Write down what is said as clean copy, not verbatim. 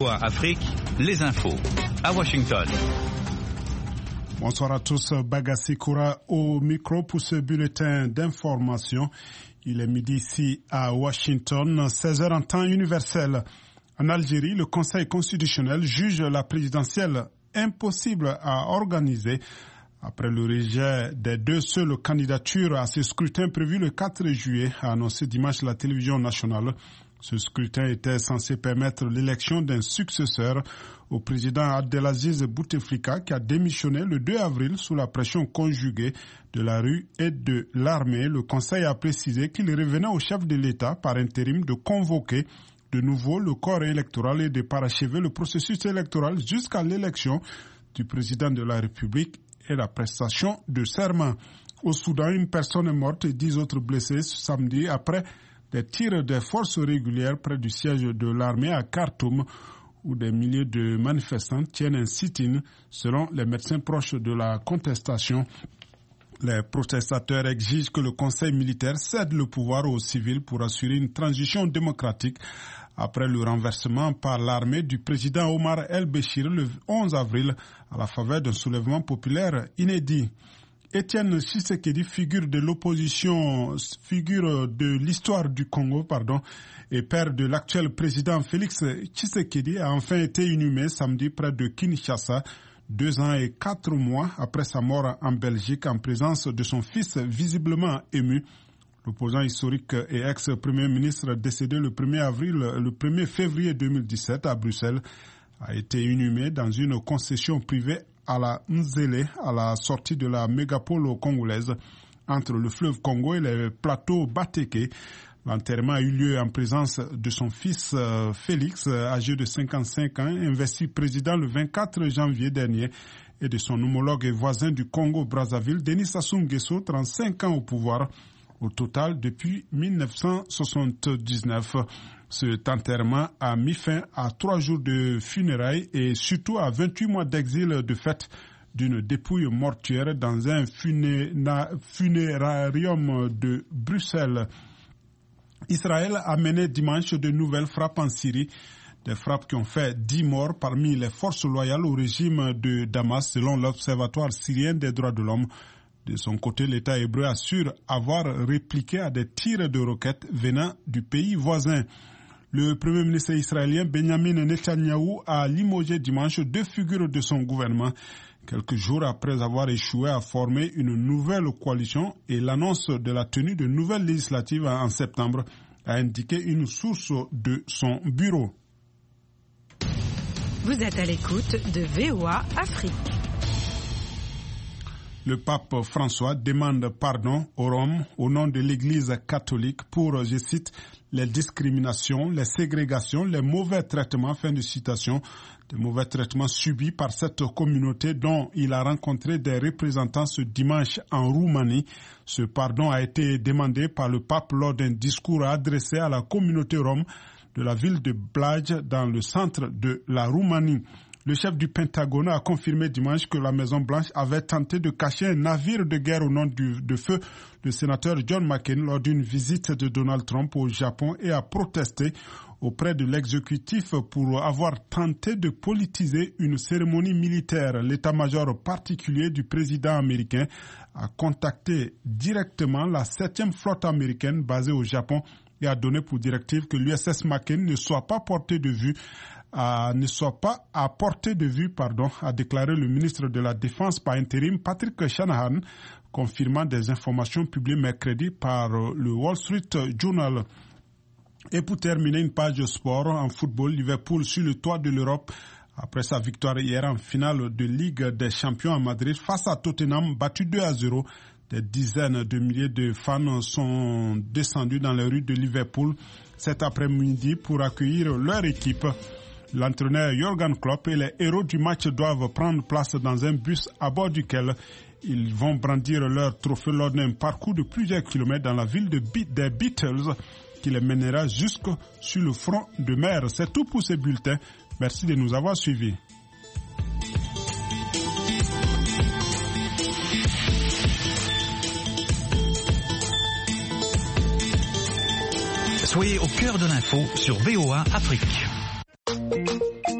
Afrique, les infos à Washington. Bonsoir à tous, Bagassi Koura au micro pour ce bulletin d'information. Il est midi ici à Washington, 16h en temps universel. En Algérie, le Conseil constitutionnel juge la présidentielle impossible à organiser après le rejet des deux seules candidatures à ce scrutin prévu le 4 juillet, a annoncé dimanche la télévision nationale. Ce scrutin était censé permettre l'élection d'un successeur au président Abdelaziz Bouteflika qui a démissionné le 2 avril sous la pression conjuguée de la rue et de l'armée. Le Conseil a précisé qu'il revenait au chef de l'État par intérim de convoquer de nouveau le corps électoral et de parachever le processus électoral jusqu'à l'élection du président de la République et la prestation de serment. Au Soudan, une personne est morte et 10 autres blessés ce samedi après des tirs des forces régulières près du siège de l'armée à Khartoum, où des milliers de manifestants tiennent un sit-in, selon les médecins proches de la contestation. Les protestateurs exigent que le conseil militaire cède le pouvoir aux civils pour assurer une transition démocratique après le renversement par l'armée du président Omar el-Béchir le 11 avril à la faveur d'un soulèvement populaire inédit. Étienne Tshisekedi, figure de l'opposition, figure de l'histoire du Congo, et père de l'actuel président Félix Tshisekedi, a enfin été inhumé samedi près de Kinshasa, 2 ans et 4 mois après sa mort en Belgique, en présence de son fils visiblement ému. L'opposant historique et ex-premier ministre décédé le 1er février 2017 à Bruxelles a été inhumé dans une concession privée à la Nzélé, à la sortie de la mégapole congolaise, entre le fleuve Congo et les plateaux Bateke. L'enterrement a eu lieu en présence de son fils Félix, âgé de 55 ans, investi président le 24 janvier dernier, et de son homologue et voisin du Congo-Brazzaville, Denis Sassou Nguesso, 35 ans au pouvoir, au total depuis 1979. Cet enterrement a mis fin à 3 jours de funérailles et surtout à 28 mois d'exil de fait d'une dépouille mortuaire dans un funérarium de Bruxelles. Israël a mené dimanche de nouvelles frappes en Syrie, des frappes qui ont fait 10 morts parmi les forces loyales au régime de Damas, selon l'Observatoire syrien des droits de l'homme. De son côté, l'État hébreu assure avoir répliqué à des tirs de roquettes venant du pays voisin. Le Premier ministre israélien Benjamin Netanyahou a limogé dimanche 2 figures de son gouvernement, quelques jours après avoir échoué à former une nouvelle coalition, et l'annonce de la tenue de nouvelles législatives en septembre, a indiqué une source de son bureau. Vous êtes à l'écoute de VOA Afrique. Le pape François demande pardon aux Roms au nom de l'Église catholique pour, je cite, les discriminations, les ségrégations, les mauvais traitements, fin de citation, des mauvais traitements subis par cette communauté dont il a rencontré des représentants ce dimanche en Roumanie. Ce pardon a été demandé par le pape lors d'un discours adressé à la communauté rome de la ville de Blaj dans le centre de la Roumanie. Le chef du Pentagone a confirmé dimanche que la Maison-Blanche avait tenté de cacher un navire de guerre au nom de feu le sénateur John McCain lors d'une visite de Donald Trump au Japon et a protesté auprès de l'exécutif pour avoir tenté de politiser une cérémonie militaire. L'état-major particulier du président américain a contacté directement la 7e flotte américaine basée au Japon et a donné pour directive que l'USS McCain ne soit pas à portée de vue, a déclaré le ministre de la Défense par intérim Patrick Shanahan, confirmant des informations publiées mercredi par le Wall Street Journal. Et pour terminer, une page sport en football, Liverpool sur le toit de l'Europe après sa victoire hier en finale de Ligue des Champions à Madrid face à Tottenham, battu 2-0. Des dizaines de milliers de fans sont descendus dans les rues de Liverpool cet après-midi pour accueillir leur équipe. L'entraîneur Jürgen Klopp et les héros du match doivent prendre place dans un bus à bord duquel ils vont brandir leur trophée lors d'un parcours de plusieurs kilomètres dans la ville des Beatles qui les mènera jusque sur le front de mer. C'est tout pour ces bulletins. Merci de nous avoir suivis. Soyez au cœur de l'info sur VOA Afrique.